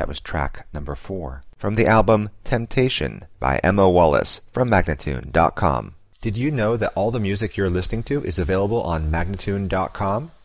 That was track number 4. From the album Temptation by Emma Wallace from Magnatune.com. Did you know that all the music you're listening to is available on Magnatune.com?